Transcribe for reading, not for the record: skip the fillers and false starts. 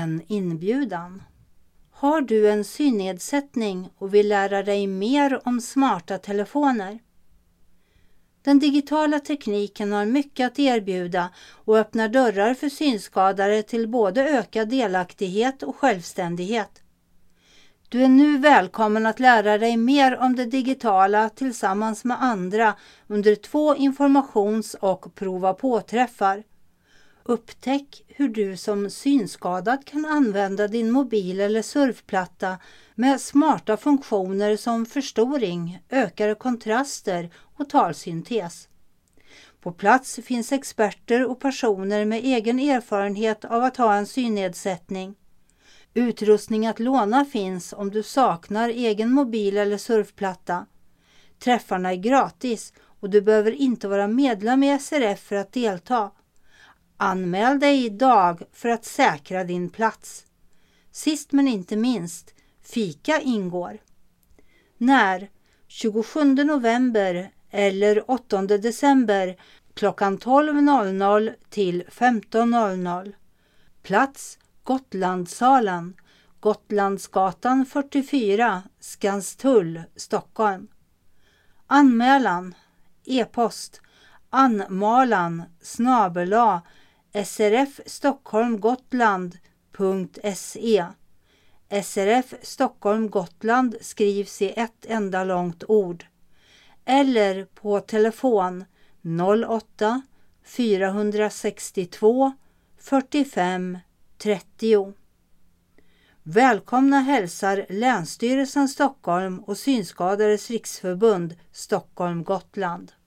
en inbjudan. Har du en synnedsättning och vill lära dig mer om smarta telefoner? Den digitala tekniken har mycket att erbjuda och öppnar dörrar för synskadade till både ökad delaktighet och självständighet. Du är nu välkommen att lära dig mer om det digitala tillsammans med andra under 2 informations- och prova på-träffar. Upptäck hur du som synskadad kan använda din mobil eller surfplatta med smarta funktioner som förstoring, ökade kontraster och talsyntes. På plats finns experter och personer med egen erfarenhet av att ha en synnedsättning. Utrustning att låna finns om du saknar egen mobil eller surfplatta. Träffarna är gratis och du behöver inte vara medlem i SRF för att delta. Anmäl dig idag för att säkra din plats. Sist men inte minst, fika ingår. När? 27 november eller 8 december klockan 12.00 till 15.00. Plats Gotlandssalen, Gotlandsgatan 44, Skanstull, Stockholm. Anmälan, e-post, anmalan@srfstockholmgotland.se. SRF Stockholm Gotland skrivs i ett enda långt ord. Eller på telefon 08 462 45 30. Välkomna hälsar Länsstyrelsen Stockholm och Synskadades riksförbund Stockholm Gotland.